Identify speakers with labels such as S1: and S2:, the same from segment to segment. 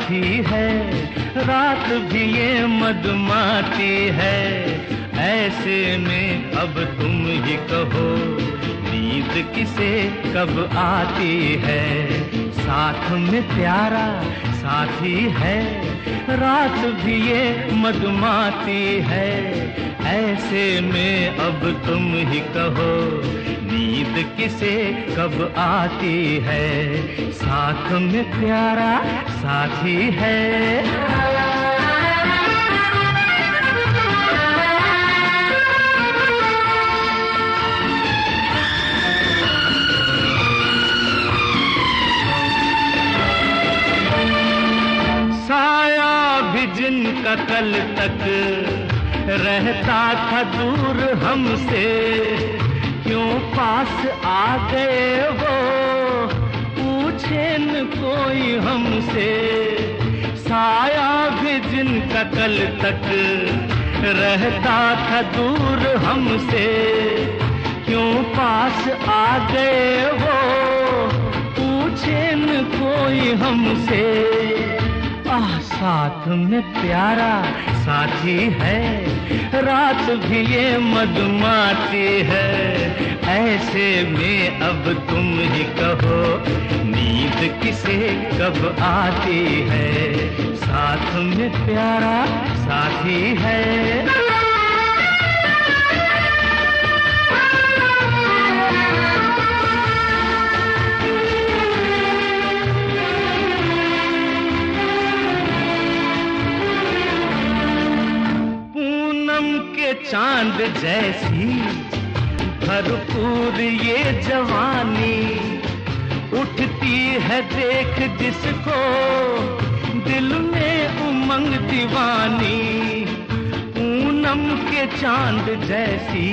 S1: साथी है, रात भी ये मधुमाती है। ऐसे में अब तुम ही कहो, नींद किसे कब आती है। साथ में प्यारा साथी है, रात भी ये मधुमाती है। ऐसे में अब तुम ही कहो, नींद किसे कब आती है। साथ में प्यारा साथी है। जिनका कल तक रहता था दूर हमसे, क्यों पास आ गए वो, पूछे न कोई हमसे। साया भी जिनका कल तक रहता था दूर हमसे, क्यों पास आ गए वो, पूछे न कोई हमसे। साथ में प्यारा साथी है, रात भी ये मधुमाती है। ऐसे में अब तुम ही कहो, नींद किसे कब आती है। साथ में प्यारा साथी है। चांद जैसी भरपूर ये जवानी, उठती है देख जिसको दिल में उमंग दीवानी। पूनम के चांद जैसी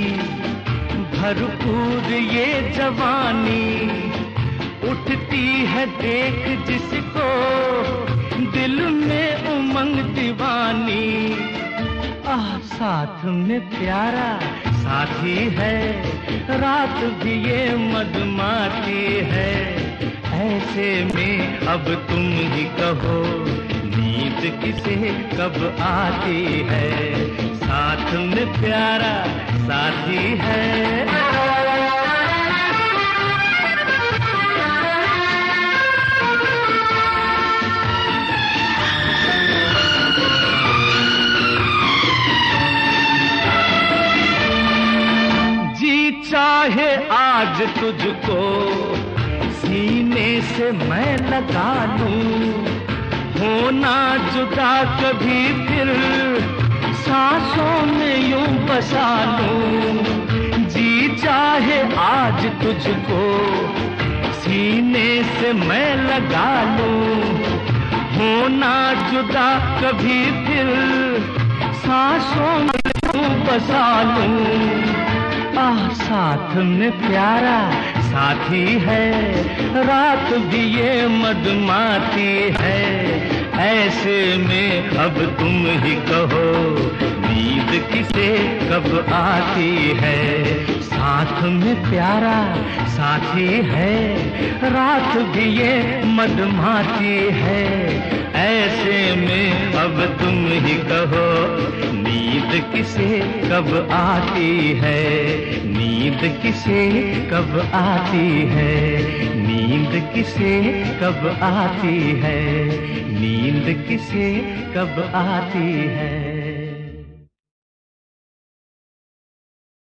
S1: भरपूर ये जवानी, उठती है देख जिसको दिल में उमंग दीवानी। साथ में प्यारा साथी है, रात भी ये मधुमाती है। ऐसे में अब तुम ही कहो, नींद किसे कब आती है। साथ में प्यारा साथी है। चाहे आज तुझको सीने से मैं लगा लूं, होना जुदा कभी फिर सांसों में यूं बसा लूं। जी चाहे आज तुझको सीने से मैं लगा लूं, होना जुदा कभी फिर सांसों में यूं बसा लूं। साथ में प्यारा साथी है, रात भी ये मधुमाती है। ऐसे में अब तुम ही कहो, नींद किसे कब आती है। साथ में प्यारा साथी है, रात भी ये मधुमाती है। ऐसे में अब तुम ही कहो, नींद किसे कब आती है। नींद किसे कब आती है। नींद किसे कब आती है। नींद किसे कब आती है।